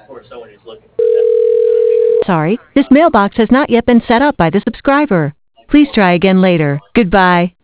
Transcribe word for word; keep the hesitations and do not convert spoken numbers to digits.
for someone who's looking for that. Sorry, this mailbox has not yet been set up by the subscriber. Please try again later. Goodbye.